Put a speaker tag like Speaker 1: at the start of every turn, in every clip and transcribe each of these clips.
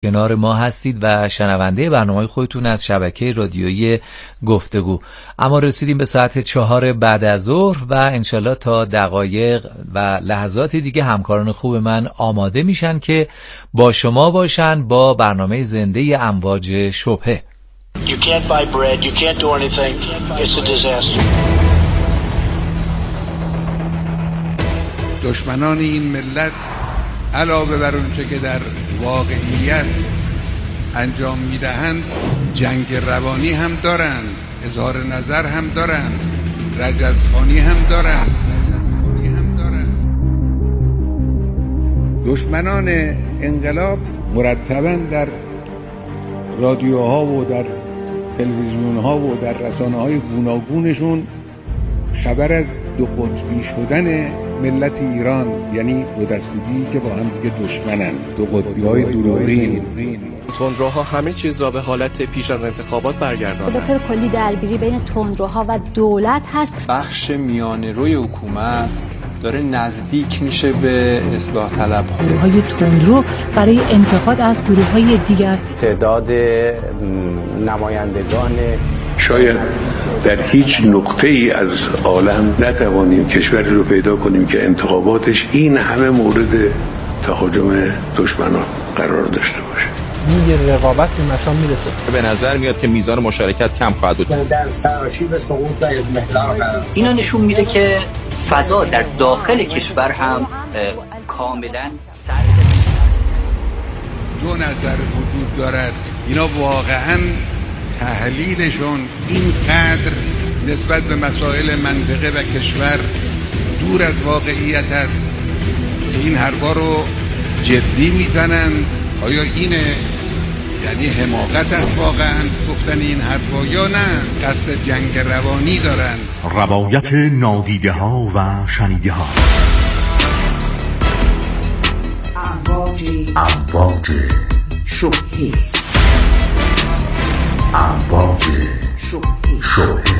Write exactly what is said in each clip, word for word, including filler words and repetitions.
Speaker 1: کنار ما هستید و شنونده برنامه خودتون از شبکه رادیویی گفتگو. اما رسیدیم به ساعت چهار بعد از ظهر و انشالله تا دقایق و لحظات دیگه همکاران خوب من آماده میشن که با شما باشن با برنامه زنده امواج شبهه.
Speaker 2: You can't buy bread, you can't do anything. It's a disaster.
Speaker 3: دشمنان این ملت علاوه بر اونچه که در واقعیت انجام میدهند جنگ روانی هم دارند، اظهار نظر هم دارند، رجزخوانی هم دارند رجزخوانی هم دارند. دشمنان انقلاب مرتباً در رادیوها و در تلویزیونها و در رسانه‌های گوناگونشون خبر از دو قطبی شدن ملت ایران، یعنی دو دستگی که با هم دیگه دشمنن، دو قطبی‌های دروغین.
Speaker 4: تندروها همه چیز را به حالت پیش از انتخابات برگرداندند.
Speaker 5: به طور کلی درگیری بین تندروها و دولت هست.
Speaker 6: بخش میانه روی حکومت داره نزدیک میشه به اصلاح طلب.
Speaker 7: گروه‌های تندرو برای انتقاد از گروه‌های دیگر.
Speaker 8: تعداد نمایندگان
Speaker 3: شاید در هیچ نقطه ای از عالم نتوانیم کشوری رو پیدا کنیم که انتخاباتش این همه مورد تهاجم دشمنان قرار داشته باشه.
Speaker 9: یه رقابت به مشام میرسه.
Speaker 10: به نظر میاد که میزان مشارکت کم خواهد بود.
Speaker 11: در سراشیب سقوط و اضمحلال قرار.
Speaker 12: اینا نشون میده که فضا در داخل کشور هم کاملا سر
Speaker 3: دو نظر وجود دارد. اینا واقعاً تحلیلشون اینقدر نسبت به مسائل منطقه و کشور دور از واقعیت است که این حرفا رو جدی میزنن. آیا اینه یعنی حماقت است واقعا گفتن این حرفا یا نه قصد جنگ روانی دارن؟
Speaker 13: روایت نادیده ها و شنیده ها.
Speaker 14: امواج امواج شبهه امواج شبهه شبهه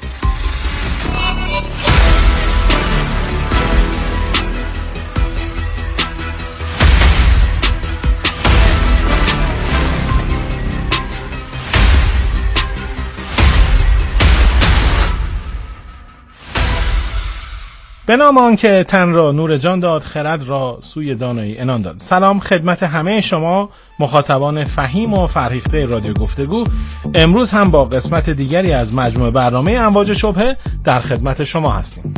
Speaker 15: به نام آن که تن را نور جان داد، خرد را سوی دانایی عنان داد. سلام خدمت همه شما مخاطبان فهیم و فرهیخته رادیو گفتگو. امروز هم با قسمت دیگری از مجموعه برنامه امواج شبهه در خدمت شما هستیم.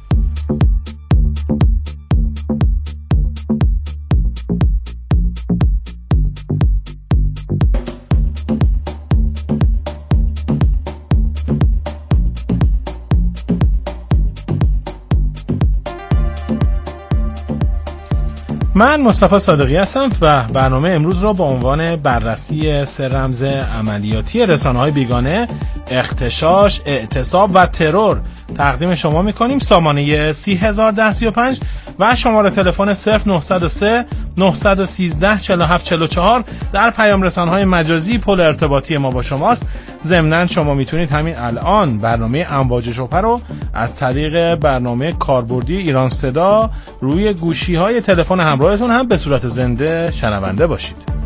Speaker 15: من مصطفی صادقی هستم و برنامه امروز رو با عنوان بررسی سه رمز عملیاتی رسانه‌های بیگانه، اغتشاش، اعتصاب و ترور تقدیم شما می‌کنیم. سامانه سی هزار و ده سی و پنج و شماره تلفن صفر نه صفر سه نه یک سه چهار هفت چهار چهار در پیام رسانه‌های مجازی پل ارتباطی ما با شماست. ضمناً شما میتونید همین الان برنامه امواج شبهه رو از طریق برنامه کاربردی ایران صدا روی گوشی‌های تلفن همراهتون هم به صورت زنده شنونده باشید.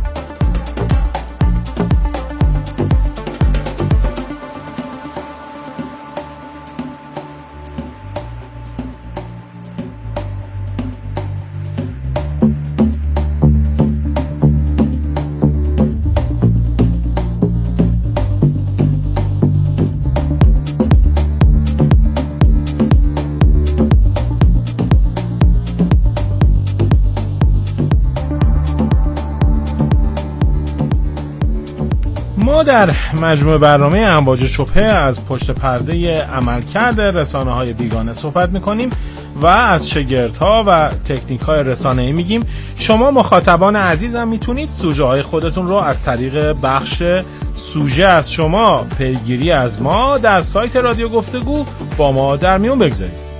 Speaker 15: ما در مجموعه برنامه امواج شبهه از پشت پرده عملکرد رسانه‌های بیگانه صحبت می‌کنیم و از شگردها و تکنیک‌های رسانه‌ای میگیم. شما مخاطبان عزیزم میتونید سوژه‌های خودتون رو از طریق بخش سوژه از شما پیگیری از ما در سایت رادیو گفتگو با ما در میون بگذارید.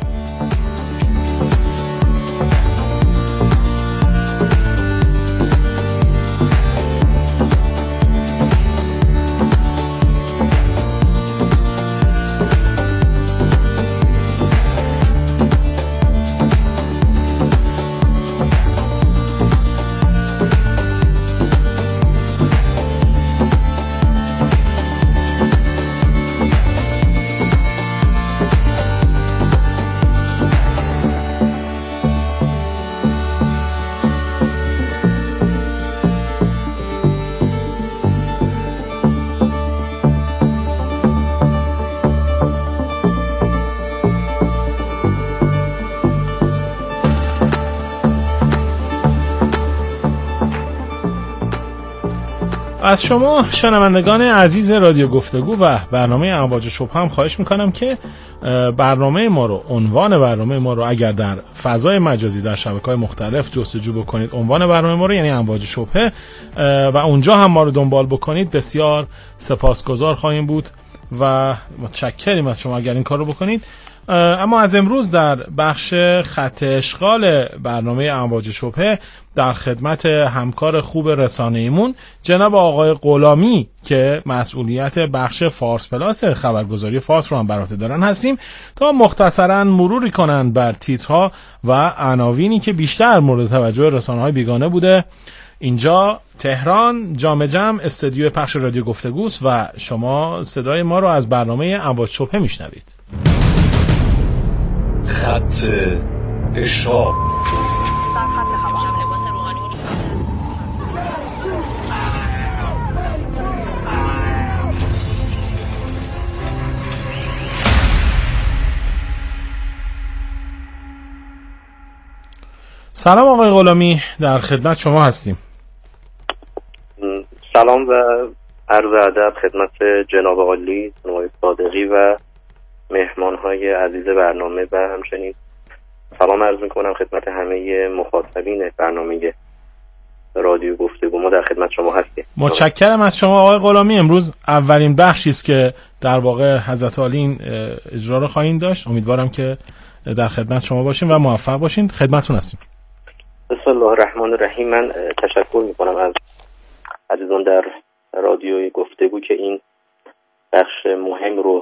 Speaker 15: از شما شنوندگان عزیز رادیو گفتگو و برنامه امواج شبه هم خواهش میکنم که برنامه ما رو، عنوان برنامه ما رو اگر در فضای مجازی در شبکه‌های مختلف جستجو بکنید، عنوان برنامه ما رو یعنی امواج شبه، و اونجا هم ما رو دنبال بکنید، بسیار سپاسگزار خواهیم بود و متشکریم از شما اگر این کار رو بکنید. اما از امروز در بخش خط اشغال برنامه امواج شبه در خدمت همکار خوب رسانه‌ایمون جناب آقای غلامی که مسئولیت بخش فارس پلاس خبرگزاری فارس رو هم بر عهده دارن هستیم تا مختصراً مروری کنند بر تیترها و عناوینی که بیشتر مورد توجه رسانه‌های بیگانه بوده. اینجا تهران جام جم استودیو پخش رادیو گفتگوست و شما صدای ما رو از برنامه امواج شبه میشنوید.
Speaker 8: خط اشغال
Speaker 16: سرخط خبر.
Speaker 15: سلام آقای غلامی، در خدمت شما هستیم.
Speaker 17: سلام و عرض ادب خدمت جناب عالی آقای صادقی و مهمان‌های عزیز برنامه و همچنین سلام عرض می‌کنم خدمت همه مخاطبین برنامه رادیو گفتگو. ما در خدمت شما هستیم.
Speaker 15: متشکرم از شما آقای غلامی. امروز اولین بخشی است که در واقع حضرت عالی این اجرا رو خواهید داشت. امیدوارم که در خدمت شما باشیم و موفق باشین. خدمتتون هستیم.
Speaker 17: بسم الله الرحمن الرحیم. من تشکر می‌کنم از عزیزان در رادیوی گفتگو که این بخش مهم رو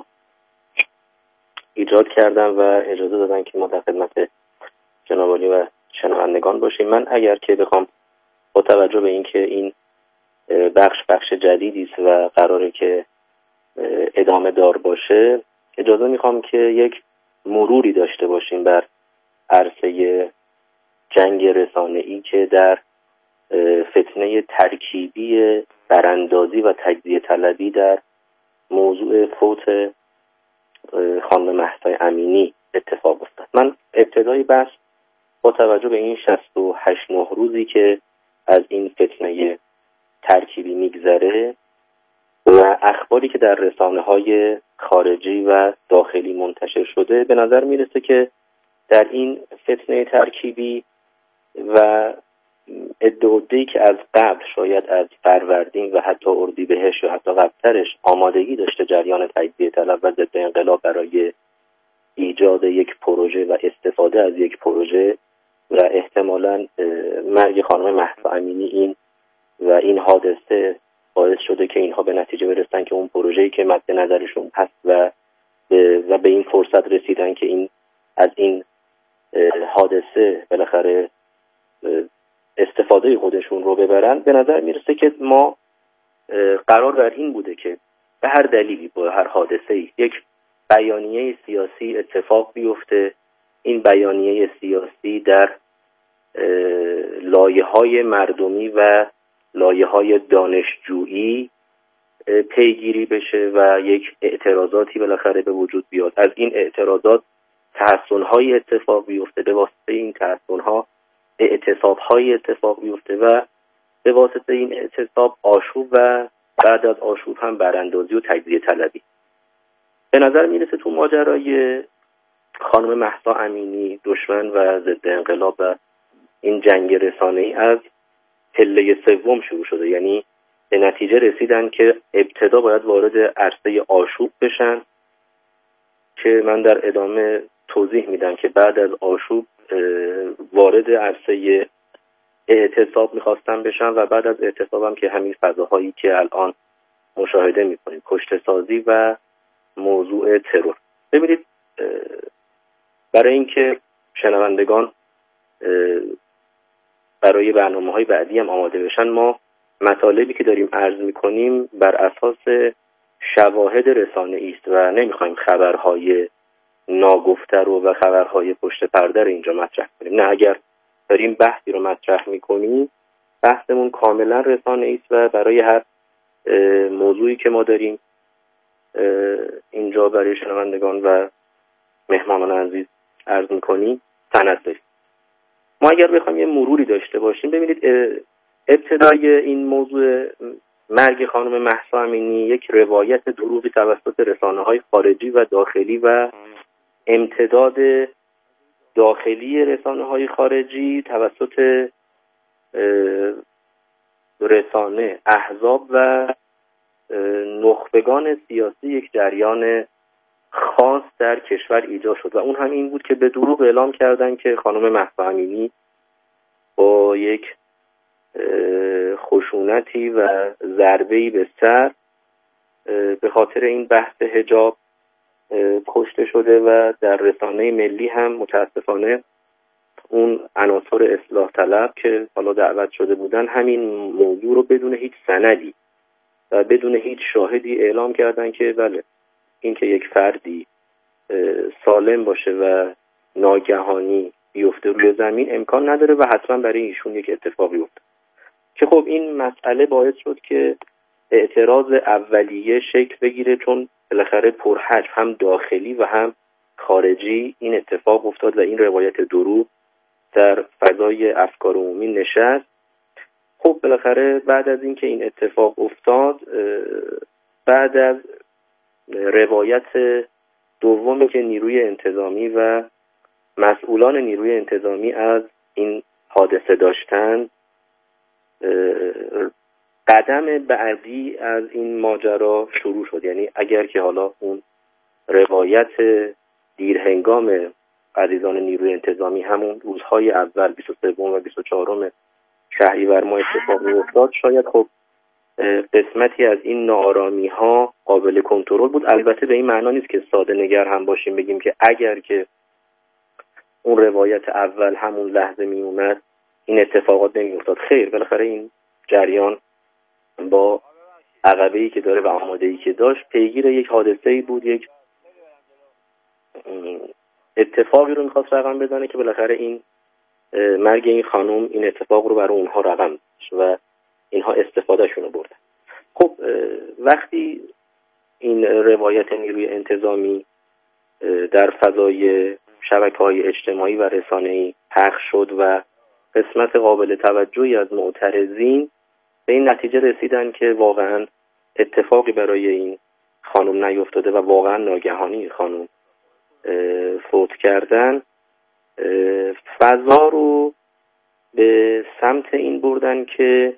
Speaker 17: ایجاد کردن و اجازه دادن که ما در خدمت جناب عالی و شنوندگان باشیم. من اگر که بخوام با توجه به اینکه این بخش بخش جدیدی است و قراره که ادامه دار باشه، اجازه میخوام که یک مروری داشته باشیم بر عرصه جنگ رسانه‌ای که در فتنه ترکیبی براندازی و تجزیه طلبی در موضوع فوت خانم مهسا امینی اتفاق افتاد. من ابتدای بحث با توجه به این شصت و هشت نه روزی که از این فتنه ترکیبی میگذره و اخباری که در رسانه‌های خارجی و داخلی منتشر شده، به نظر میرسه که در این فتنه ترکیبی و ادعایی که از قبل شاید از فروردین و حتی اردیبهشت و حتی قبلترش آمادگی داشته جریان تجزیه طلب و ضد انقلاب برای ایجاد یک پروژه و استفاده از یک پروژه و احتمالاً مرگ خانم مهسا امینی این و این حادثه باعث شده که اینها به نتیجه برسن که اون پروژه‌ای که مد نظرشون هست و و به این فرصت رسیدن که این از این حادثه بالاخره استفاده خودشون رو ببرن. به نظر میرسه که ما قرار بر این بوده که به هر دلیلی با هر حادثه‌ای یک بیانیه سیاسی اتفاق بیفته. این بیانیه سیاسی در لایه‌های مردمی و لایه‌های دانشجویی پیگیری بشه و یک اعتراضاتی بالاخره به وجود بیاد. از این اعتراضات تحسن‌های اتفاق بیفته، به واسطه این تحسن‌ها اعتصاب‌های اتفاق بیفته و به واسطه این اعتصاب آشوب و بعد از آشوب هم براندازی و تجزیه طلبی. به نظر میرسه تو ماجرای خانم مهسا امینی دشمن و ضد انقلاب و این جنگ رسانه‌ای از پله سوم شروع شده، یعنی به نتیجه رسیدن که ابتدا باید وارد عرصه آشوب بشن که من در ادامه توضیح میدم که بعد از آشوب وارد عرصه اعتصاب میخواستن بشن و بعد از اعتصاب هم که همین فضاهایی که الان مشاهده میکنیم، کشته سازی و موضوع ترور. ببینید برای اینکه شنوندگان برای برنامه‌های بعدی هم آماده بشن، ما مطالبی که داریم عرض میکنیم بر اساس شواهد رسانه‌ای است و نمیخوایم خبرهای ناگفته رو و خبرهای پشت پرده رو اینجا مطرح کنیم. نه، اگر داریم بحثی رو مطرح میکنیم بحثمون کاملا رسانه‌ای است و برای هر موضوعی که ما داریم اینجا برای شنوندگان و مهمانان عزیز عرض میکنیم سند داریم. ما اگر بخوایم یه مروری داشته باشیم، ببینید ابتدای این موضوع مرگ خانم مهسا امینی یک روایت دروغی توسط رسانه‌های خارجی و داخلی و امتداد داخلی رسانه‌های خارجی توسط رسانه، احزاب و نخبگان سیاسی یک جریان خاص در کشور ایجاد شد و اون هم این بود که به دروغ اعلام کردن که خانم مهسا امینی با یک خشونتی و ضربه‌ای به سر به خاطر این بحث حجاب کشته شده و در رسانه ملی هم متاسفانه اون عناصر اصلاح طلب که حالا دعوت شده بودن همین موضوع رو بدون هیچ سندی و بدون هیچ شاهدی اعلام کردن که بله این که یک فردی سالم باشه و ناگهانی بیفته روی زمین امکان نداره و حتما برای ایشون یک اتفاقی افتاد که خب این مسئله باعث شد که اعتراض اولیه شکل بگیره، چون بالاخره پرحجم هم داخلی و هم خارجی این اتفاق افتاد و این روایت دروغ در فضای افکار عمومی نشست. خب بالاخره بعد از اینکه این اتفاق افتاد، بعد از روایت دومی که نیروی انتظامی و مسئولان نیروی انتظامی از این حادثه داشتند، قدم بعدی از این ماجرا شروع شد. یعنی اگر که حالا اون روایت دیرهنگام عزیزان نیروی انتظامی همون روزهای اول بیست و سه و بیست و چهار شهریور ماه اتفاق افتاد، شاید خب قسمتی از این ناآرامی ها قابل کنترل بود. البته به این معنا نیست که ساده نگر هم باشیم بگیم که اگر که اون روایت اول همون لحظه می اومد این اتفاقات نمی افتاد. خیر، بالاخره این جریان با عقبه‌ای که داره و آماده‌ای که داشت پیگیر یک حادثه‌ای بود، یک اتفاقی رو می‌خواست رقم بزنه که بالاخره این مرگ این خانم این اتفاق رو برای اونها رقم داشت و اینها استفادهشون رو بردن. خب وقتی این روایت نیروی انتظامی در فضای شبکه‌های اجتماعی و رسانه‌ای پخش شد و قسمت قابل توجهی از معترضین به این نتیجه رسیدن که واقعا اتفاقی برای این خانم نیفتاده و واقعا ناگهانی خانم فوت کردن، فضا رو به سمت این بردن که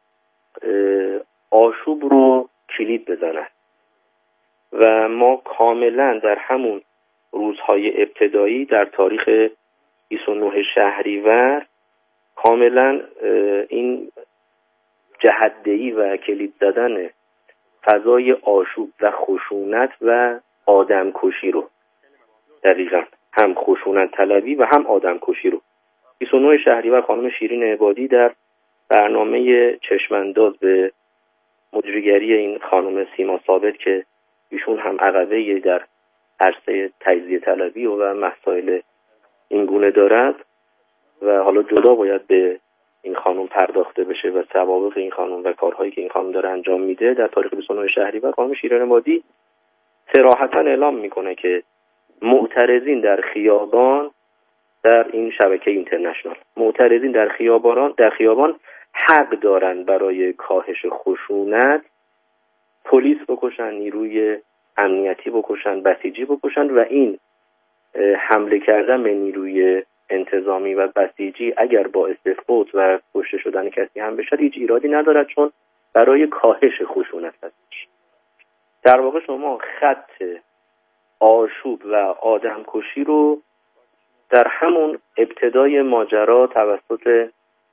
Speaker 17: آشوب رو کلید بزنن و ما کاملا در همون روزهای ابتدایی در تاریخ بیست و نه شهریور کاملا این جهت‌دهی و کلید زدن فضای آشوب و خشونت و آدمکشی رو، دقیقاً هم خشونت طلبی و هم آدمکشی رو، بیست و نه شهریور خانم شیرین عبادی در برنامه چشمانداز به مجریگری این خانم سیما ثابت که ایشون هم عقبه‌ای در عرصه تجزیه طلبی و مسائل این گونه دارد و حالا جدا باید به این خانم پرداخته بشه و سوابق این خانم و کارهایی که این خانم داره انجام میده، در تاریخ بیست و نه شهریور خانم شیرین عبادی صراحتاً اعلام میکنه که معترضین در خیابان، در این شبکه اینترنشنال، معترضین در خیابان در خیابان حق دارن برای کاهش خشونت پلیس بکشن، نیروی امنیتی بکشن، بسیجی بکشن و این حمله کردن به نیروی انتظامی و بسیجی اگر باعث فوت و کشته شدن کسی هم بشه هیچ ایرادی ندارد، چون برای کاهش خشونت هست. در واقع شما خط آشوب و آدمکشی رو در همون ابتدای ماجرا توسط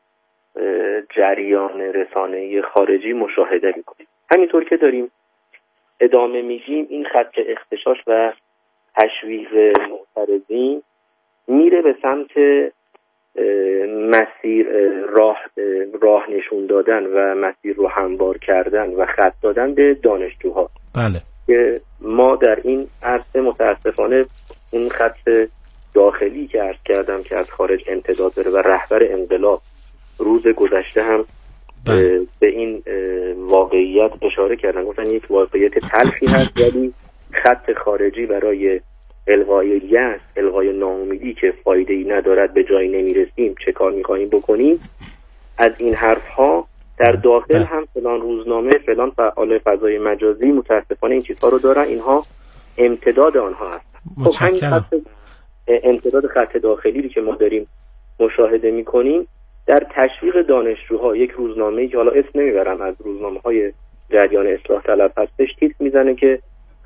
Speaker 17: جریان رسانه‌ای خارجی مشاهده می‌کنید. همینطور که داریم ادامه میدیم این خط اختشاش و تشویق معترضین میره به سمت مسیر راه راه نشون دادن و مسیر رو هموار کردن و خط دادن به دانشجوها.
Speaker 15: بله.
Speaker 17: که ما در این عرصه متاسفانه اون خط داخلی که عرض کردم که از خارج امتداد داره و رهبر انقلاب روز گذشته هم بله. به این واقعیت اشاره کردن، گفتن یک واقعیت تلخی هست ولی خط خارجی برای الغای یأس، الغای ناامیدی که فایده‌ای ندارد، به جایی نمیرسیم، چه کار می‌خوایم بکنیم، از این حرف‌ها در داخل هم فلان روزنامه، فلان فعال فضای مجازی متاسفانه این چیزها رو دارن، اینها امتداد آنها هستن. خب همین خط امتداد خط داخلی که ما داریم مشاهده میکنیم در تشویق دانشجوها. یک روزنامه‌ای که حالا اسم نمیبرم از روزنامه‌های جریان اصلاح طلب هستش، تیتر میزنه که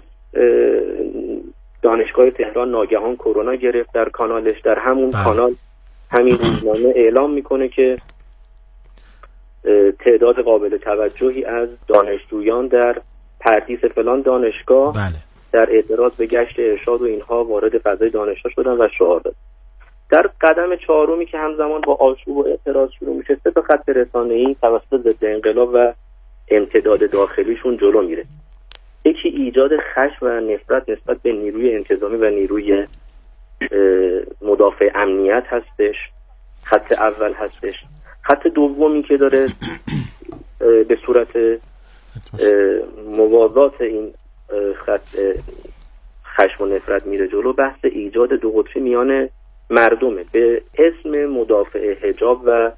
Speaker 17: دانشگاه تهران ناگهان کرونا گرفت در کانالش. در همون بله. کانال همین روزنامه اعلام میکنه که تعداد قابل توجهی از دانشجویان در پردیس فلان دانشگاه بله. در اعتراض به گشت ارشاد و اینها وارد فضای دانشگاه شدن و شعار دادن. در قدم چهارمی که همزمان با آشوب و اعتراض شروع میشه، سه تا خط رسانه‌ای توسط ضد انقلاب و امتداد داخلیشون جلو میره. یکی ایجاد خشم و نفرت نسبت به نیروی انتظامی و نیروی مدافع امنیت هستش، خط اول هستش. خط دومی که داره به صورت موازات این خط خشم و نفرت میره جلو، بحث ایجاد دو قطبی میان مردمه به اسم مدافع حجاب و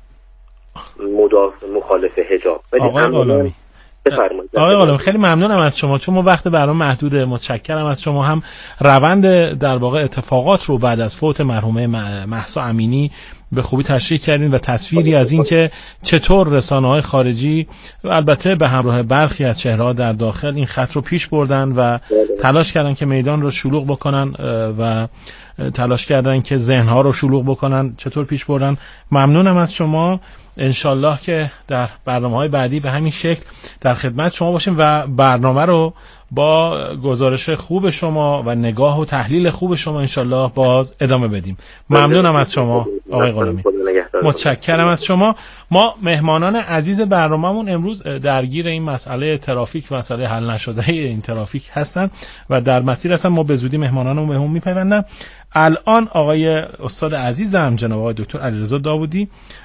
Speaker 17: مدافع مخالف حجاب.
Speaker 15: آقای غلامی آقای غلامی خیلی ممنونم از شما، چون ما وقت برام محدوده. متشکرم از شما. هم روند در واقع اتفاقات رو بعد از فوت مرحومه مهسا امینی به خوبی تشریح کردین و تصویری از این که چطور رسانه‌های خارجی البته به همراه برخی از چهره‌ها در داخل این خط رو پیش بردن و تلاش کردن که میدان رو شلوغ بکنن و تلاش کردن که ذهن‌ها رو شلوغ بکنن، چطور پیش بردن. ممنونم از شما. انشالله که در برنامه‌های بعدی به همین شکل در خدمت شما باشیم و برنامه رو با گزارش خوب شما و نگاه و تحلیل خوب شما انشالله باز ادامه بدیم. ممنونم از شما آقای غلامی. متشکرم از شما. ما مهمانان عزیز برنامه‌مون امروز درگیر این مسئله ترافیک، مسئله حل نشده این ترافیک هستن و در مسیر هستن. ما به زودی مهمانانمون به هم میپیوندن. الان آقای استاد عزیزم جناب آقای دکتر علیرضا داوودی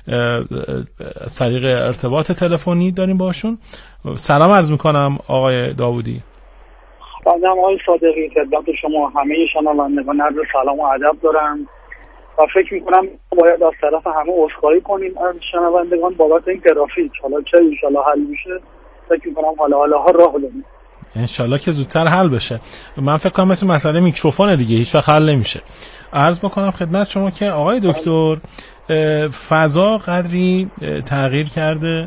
Speaker 15: از طریق ارتباط تلفنی داریم باشون. سلام عرض میکنم آقای داوودی.
Speaker 18: بنده آقای صادقی خدمت شما همه شنوندگان عرض سلام و ادب دارم و فکر میکنم باید از طرف همه عذرخواهی کنیم از شنوندگان بابت این ترافیک. حالا چه ان شاءالله حل میشه، فکر میکنم حالا حالا ها راه بدیم
Speaker 15: ان شاءالله که زودتر حل بشه. من فکر کنم مثل مسئله میکروفون دیگه هیچ وقت حل نمیشه. عرض بکنم خدمت شما که آقای دکتر فضا قدری تغییر کرده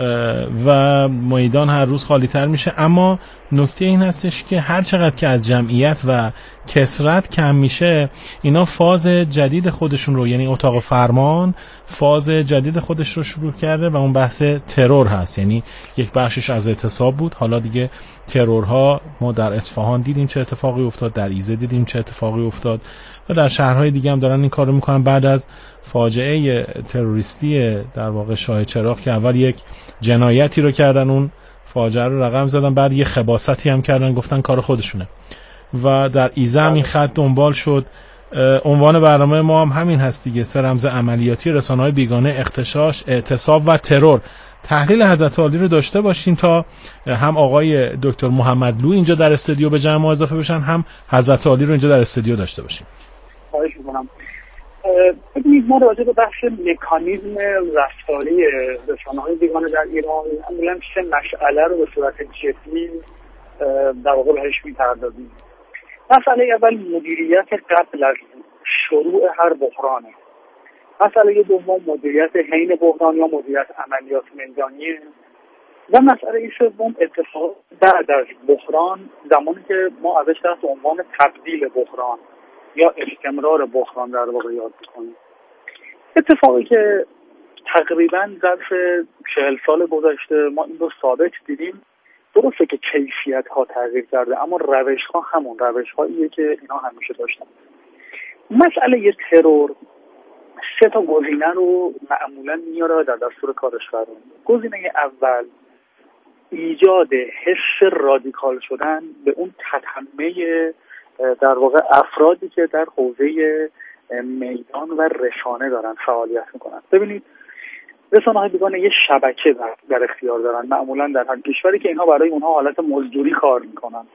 Speaker 15: و میدان هر روز خالی تر میشه، اما نکته این هستش که هر چقدر که از جمعیت و کثرت کم میشه، اینا فاز جدید خودشون رو، یعنی اتاق فرمان فاز جدید خودش رو شروع کرده و اون بحث ترور هست. یعنی یک بخشش از اعتصاب بود، حالا دیگه ترورها ما در اصفهان دیدیم چه اتفاقی افتاد، در ایزه دیدیم چه اتفاقی افتاد و در شهرهای دیگه هم دارن این کارو میکنن. بعد از فاجعه تروریستی در واقع شاه چراغ که اول یک جنایتی رو کردن، اون فاجعه رو رقم زدن، بعد یه خباثتی هم کردن گفتن کار خودشونه و در ایزه هم این خط دنبال شد. عنوان برنامه ما هم همین هست دیگه، سه رمز عملیاتی رسانه‌های بیگانه، اغتشاش، اعتصاب و ترور. تحلیل حضرت عالی رو داشته باشیم تا هم آقای دکتر محمدلو اینجا در استودیو به جمع ما اضافه بشن، هم حضرت عالی رو اینجا در استودیو داشته باشیم.
Speaker 18: خواهش می‌کنم. ببینید ما راجع به بحث مکانیزم رفتاری رسانه‌های بیگانه در ایران معمولاً سه مسئله رو به صورت جدی در واقع بهش می‌پردازیم. مسئله اول مدیریت قبل از شروع هر بحرانه. مسئله دوم مدیریت حین بحران یا مدیریت عملیات میدانیه و مسئله سوم اتفاق بعد از بحران، زمانی که ما ازش تحت عنوان تبدیل بحران یا استمرار بحران در واقع یاد می‌کنیم. اتفاقی که تقریبا ظرف چهل سال گذشته ما این رو ثابت دیدیم، درسته که کیفیت ها تغییر کرده اما روش ها همون روش هاییه که اینا همیشه داشتن. مسئله ترور سه تا گزینه رو معمولا میاره در دستور کارش قرار میده. گزینه اول ایجاد حس رادیکال شدن به اون تتمه در واقع افرادی که در حوزه میدان و رسانه دارن فعالیت میکنن. ببینید رسانه‌های بیگانه یه شبکه در, در اختیار دارن، معمولا در هر کشوری که اینها برای اونها حالت مزدوری کار میکنن.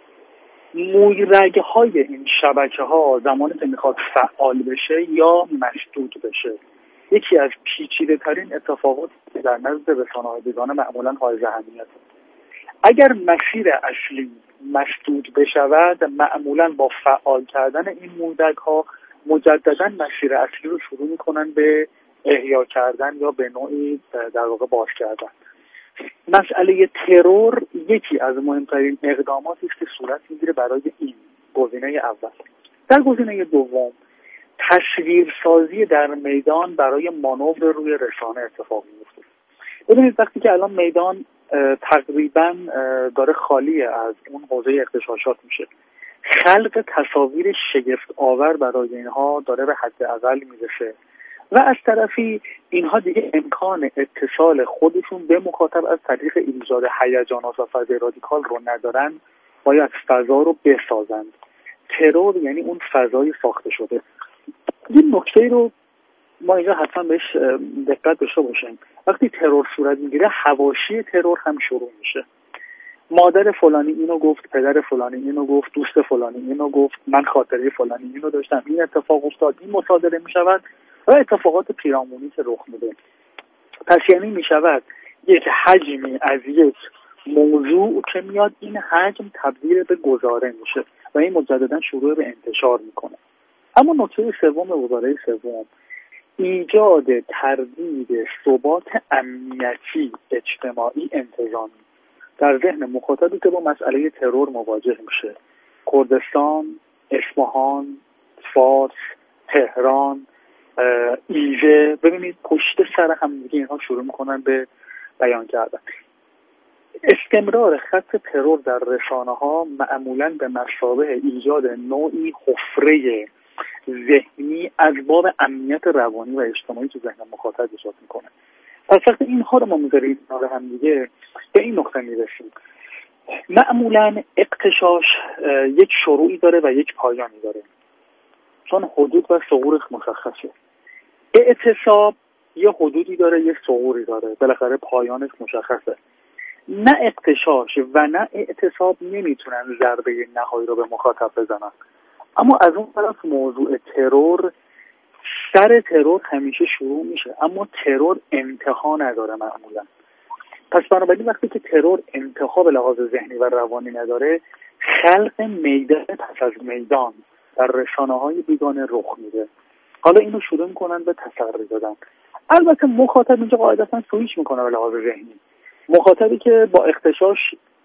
Speaker 18: مویرگه های این شبکه ها زمانی که میخواد فعال بشه یا مسدود بشه یکی از پیچیده ترین اتفاقات که در نزد رسانه‌های بیگانه معمولا حائز اهمیت. اگر مسیر اصلی مسدود بشود، معمولا با فعال کردن این مودک‌ها مجددا مسیر اصلی رو شروع می‌کنن به احیا کردن یا به نوعی در واقع باز کردن. مسئله ترور یکی از مهمترین اقداماتی است که صورت می‌گیره برای این گزینه اول. در گزینه دوم تصویرسازی در میدان برای مانور روی رسانه اتفاق میفته. ببینید وقتی که الان میدان تقریبا داره خالی از اون حوزه اغتشاشات میشه، خلق تصاویر شگفت آور برای اینها داره به حد اقل میرسه و از طرفی اینها دیگه امکان اتصال خودشون به مخاطب از طریق ایجاد هیجانات و فضای رادیکال رو ندارن، باید فضا رو بسازند. ترور یعنی اون فضای ساخته شده. این نکته رو ما اینجا حتما بهش دقت داشته باشیم. وقتی ترور صورت میگیره، حواشی ترور هم شروع میشه. مادر فلانی اینو گفت، پدر فلانی اینو گفت، دوست فلانی اینو گفت، من خاطره فلانی اینو داشتم، این اتفاق افتاد، این مصادره میشود و اتفاقات پیرامونی که رخ میده. پس یعنی میشود یک حجمی از یک موضوع که میاد، این حجم تبدیل به گزاره میشه و این مجددا شروع به انتشار میکنه. اما نکته سوم گزاره سوم ایجاد تردید ثبات امنیتی اجتماعی انتظامی در ذهن مخاطبی که با مسئله ترور مواجه میشه. کردستان، اصفهان، فارس، تهران، ایجه، ببینید پشت سر هم دیگه اینها شروع میکنن به بیان کردن. استمرار خط ترور در رسانه ها معمولاً به مثابه ایجاد نوعی حفره ذهنی از باب امنیت روانی و اجتماعی تو ذهن مخاطب ایجاد میکنه. پس وقتی اینها رو ما میذاریم کنار هم دیگه به این نقطه میرسیم. معمولاً اغتشاش یک شروعی داره و یک پایانی داره، چون حدود و ثغورش مشخصه. اعتصاب یه حدودی داره، یه ثغوری داره، بالاخره پایانش مشخصه. نه اغتشاش و نه اعتصاب نمیتونن ضربه نهایی رو به مخاطب بزنن. اما از اون طرف موضوع ترور، سر ترور همیشه شروع میشه، اما ترور انتها نداره معمولا. پس بنابراین وقتی که ترور انتها به لحاظ ذهنی و روانی نداره، خلق میدان پس از میدان در رسانه‌های بیگانه رخ میده. حالا اینو شروع میکنن به تسری دادن. البته مخاطب اینجا قاعدتا سویچ میکنه به لحاظ ذهنی. مخاطبی که با اغتشاش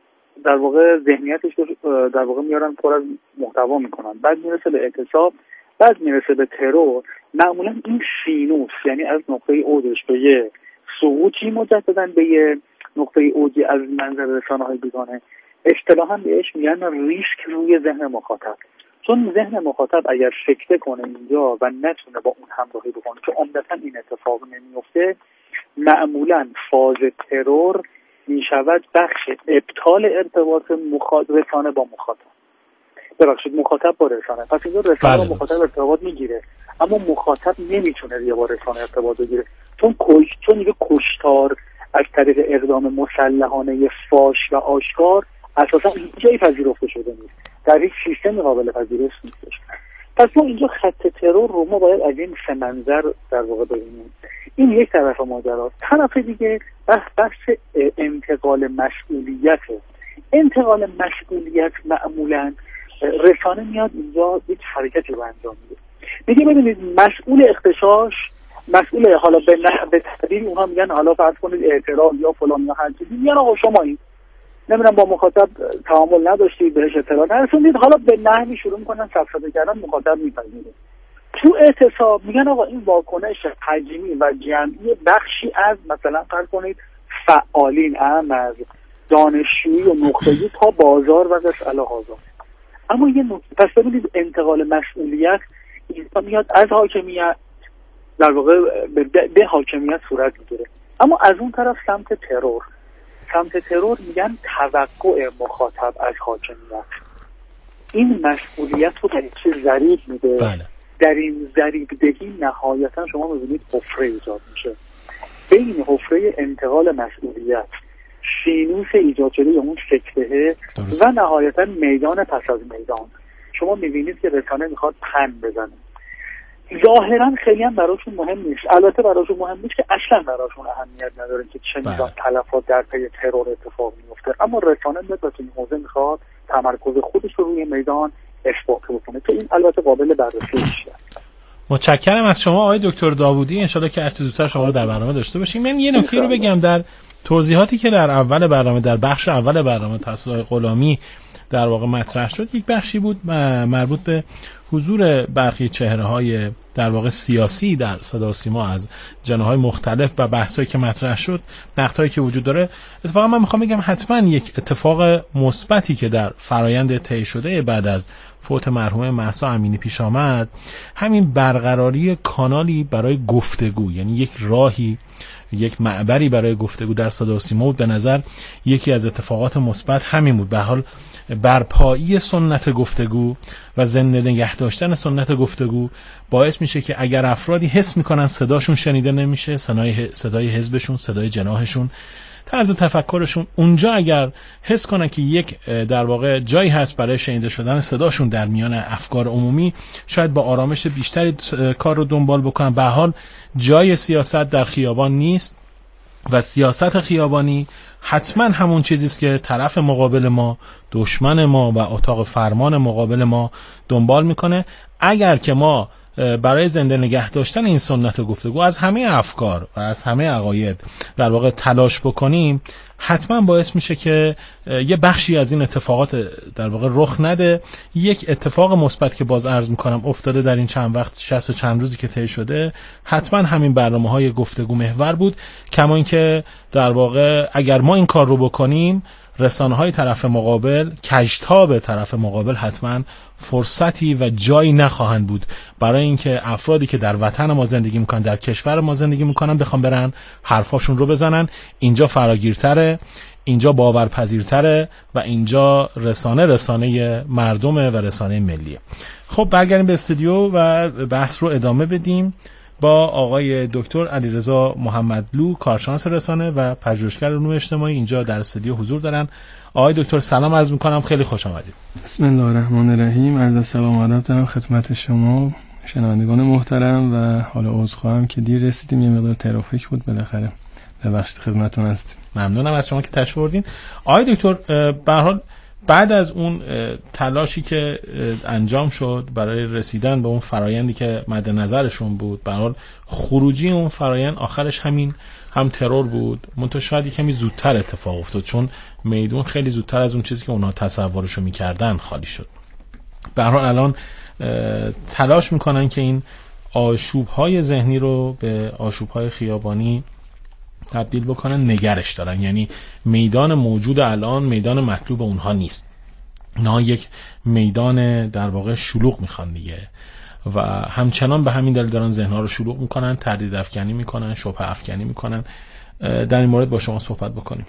Speaker 18: در واقع ذهنیتش در واقع میارن پر از محتوا میکنن، بعد میرسه به اعتصاب، بعد میرسه به ترور، معمولا این سینوس یعنی از نقطه اوجش به یه سقوطی مجددا به یه نقطه اوجی از منظر رسانه‌های بیگانه اصطلاحاً بهش میگن ریسک روی ذهن مخاطب. چون ذهن مخاطب اگر سکته کنه اینجا و نتونه با اون همراهی بکنه که عمدتاً این اتفاق نمیفته، معمولاً فاز ترور میشود بخش ابطال ارتباط مخاطب رسانه با مخاطب. ببخشید مخاطب با رسانه. پس اینجا رسانه با مخاطب ارتباط میگیره، اما مخاطب نمیتونه دیگه با رسانه ارتباط بگیره، چون کش چون دیگه کشتار از طریق اقدام مسلحانه فاش و آشکار اساسا هیچ جایی پذیرفته شده نیست، در هیچ سیستمی قابل پذیرش نیستش. پس ما اینجا خط ترور رو ما باید از این سه منظر در واقع ببینیم. این یک طرف ماجرا. طرف دیگه بحث بحث انتقال مسئولیت. انتقال مسئولیت معمولاً رسانه میاد اینجا یک حرکتی رو انجام میده. میگه ببینید مسئول اغتشاش، مسئول حالا به نه به تعبیر اونها میگن حالا فرض کنید اعتراض یا فلان یا هر چیزی، میگن آقا شما این نمیدونم با مخاطب تعامل نداشتید، بهش اطلاع نرسوندید، حالا به نحوی شروع میکنن سفسطه کردن، مخاطب میپذیره. تو اعتصاب میگن آقا این واکنش حجمی و جمعی بخشی از مثلا فرض کنید فعالین اهم از دانشجویی و نخبگی تا بازار و مسئله هازا. اما یه نکته پس ببینید انتقال مسئولیت اینجا میاد از حاکمیت در واقع به, به حاکمیت صورت میگیره. اما از اون طرف سمت ترور سمت ترور میگن توقع مخاطب از حاکمیت. این مسئولیت رو در چه ضریب میده.
Speaker 15: بله.
Speaker 18: در این ضریب دهی نهایتا شما میبینید حفره ایجاد میشه بین حفره انتقال مسئولیت، سینوس ایجاد شده یا اون سکته و نهایتا میدان پس از میدان. شما میبینید که رسانه میخواد پن بزنه. ظاهرا خیلی هم براشون مهم نیست. البته براشون مهم نیست که اصلا براشون اهمیت نداره که چه میزان تلفات در پی ترور اتفاق میفته، اما رسانه میاد تو این حوزه میخواد تمرکز خودش رو روی میدان اثبات بکنه که این البته قابل بررسی میشه.
Speaker 15: متشکرم از شما آقای دکتر داوودی. انشالله که هرچه زودتر شما رو در برنامه داشته باشیم. من یه نکته رو بگم در توضیحاتی که در اول برنامه در بخش اول برنامه توسط آقای غلامی در واقع مطرح شد، یک بخشی بود مربوط به حضور برخی چهره‌های در واقع سیاسی در صدا و سیما از جناح‌های مختلف و بحثایی که مطرح شد، نقدهایی که وجود داره. اتفاقا من میخوام بگم حتما یک اتفاق مثبتی که در فرایند طی شده بعد از فوت مرحومه مهسا امینی پیش آمد، همین برقراری کانالی برای گفتگو، یعنی یک راهی، یک معبری برای گفتگو در صدا و سیما بود. به نظر یکی از اتفاقات مثبت همین بود. به حال برپایی سنت گفتگو و زنده نگه داشتن سنت گفتگو باعث میشه که اگر افرادی حس میکنن صداشون شنیده نمیشه، صدای صدای حزبشون، صدای جناحشون، طرز تفکرشون، اونجا اگر حس کنن که یک در واقع جایی هست برای شنیده شدن صداشون در میان افکار عمومی، شاید با آرامش بیشتری کار رو دنبال بکنن. به حال جای سیاست در خیابان نیست و سیاست خیابانی حتما همون چیزی است که طرف مقابل ما، دشمن ما و اتاق فرمان مقابل ما دنبال میکنه. اگر که ما برای زنده نگه داشتن این سنت گفتگو از همه افکار و از همه عقاید در واقع تلاش بکنیم، حتما باعث میشه که یه بخشی از این اتفاقات در واقع رخ نده. یک اتفاق مثبت که باز عرض میکنم افتاده در این چند وقت، شصت و چند روزی که طی شده، حتما همین برنامه‌های گفتگو محور بود. کما اینکه در واقع اگر ما این کار رو بکنیم، رسانه‌های طرف مقابل، کجتاب طرف مقابل حتما فرصتی و جایی نخواهند بود برای اینکه افرادی که در وطن ما زندگی میکنن، در کشور ما زندگی میکنن، بخوام برن حرفاشون رو بزنن. اینجا فراگیرتره، اینجا باورپذیرتره و اینجا رسانه رسانه مردمه و رسانه ملیه. خب برگردیم به استودیو و بحث رو ادامه بدیم با آقای دکتر علیرضا محمدلو، کارشناس رسانه و پژوهشگر علوم اجتماعی، اینجا در استودیو حضور دارن. آقای دکتر سلام عرض میکنم، خیلی خوش آمدید.
Speaker 19: بسم الله الرحمن الرحیم. عرض سلام و ادب دارم خدمت شما شنوندگان محترم و حالا عذرخواهم که دیر رسیدیم، یه مقدار ترافیک بود، بالاخره ببخشید خدمتتون هستیم.
Speaker 15: ممنونم از شما که تشریف آوردین. آقای دکتر به هر حال بعد از اون تلاشی که انجام شد برای رسیدن به اون فرایندی که مد نظرشون بود، به هر حال خروجی اون فرایند آخرش همین هم ترور بود، منتها شاید کمی زودتر اتفاق افتاد چون میدون خیلی زودتر از اون چیزی که اونها تصورشو میکردن خالی شد. به هر حال الان تلاش میکنن که این آشوب‌های ذهنی رو به آشوب‌های خیابانی تبدیل بکنن، نگرش دارن. یعنی میدان موجود الان میدان مطلوب اونها نیست، نه یک میدان در واقع شلوغ میخوان دیگه و همچنان به همین دلیل دارن ذهنها رو شلوغ میکنن، تردید افکنی میکنن، شبهه افکنی میکنن. در این مورد با شما صحبت بکنیم.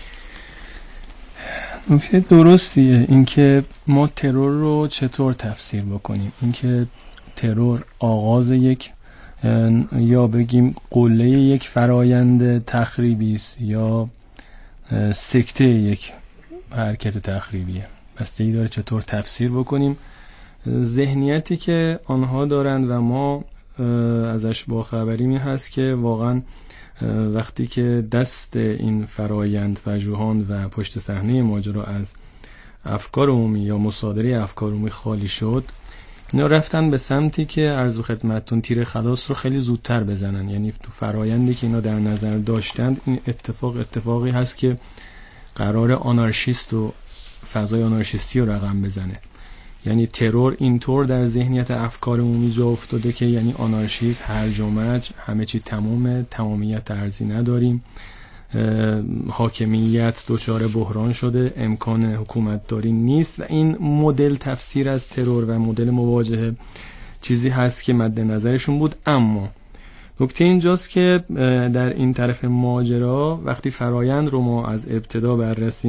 Speaker 19: نکته درستیه اینکه ما ترور رو چطور تفسیر بکنیم. اینکه ترور آغاز یک یا بگیم قله یک فرایند تخریبی است یا سکته یک حرکت تخریبیه، بستگی داره چطور تفسیر بکنیم. ذهنیتی که آنها دارند و ما ازش باخبریم این هست که واقعا وقتی که دست این فرایند و جهان و پشت صحنه ماجرا از افکار عمومی یا مصادره افکار عمومی خالی شد، اینا رفتن به سمتی که عرض خدمتتون تیر خلاص رو خیلی زودتر بزنن. یعنی تو فرایندی که اینا در نظر داشتند، این اتفاق اتفاقی هست که قرار آنارشیست و فضای آنارشیستی رو رقم بزنه. یعنی ترور اینطور در ذهنیت افکار عمومی جا افتاده که یعنی آنارشیست، هرج و مرج، همه چی تمومه، تمامیت ارزی نداریم، حاکمیت دچار بحران شده، امکان حکومت داری نیست و این مدل تفسیر از ترور و مدل مواجهه چیزی هست که مد نظرشون بود. اما نکته اینجاست که در این طرف ماجرا وقتی فرایند رو ما از ابتدا بررسی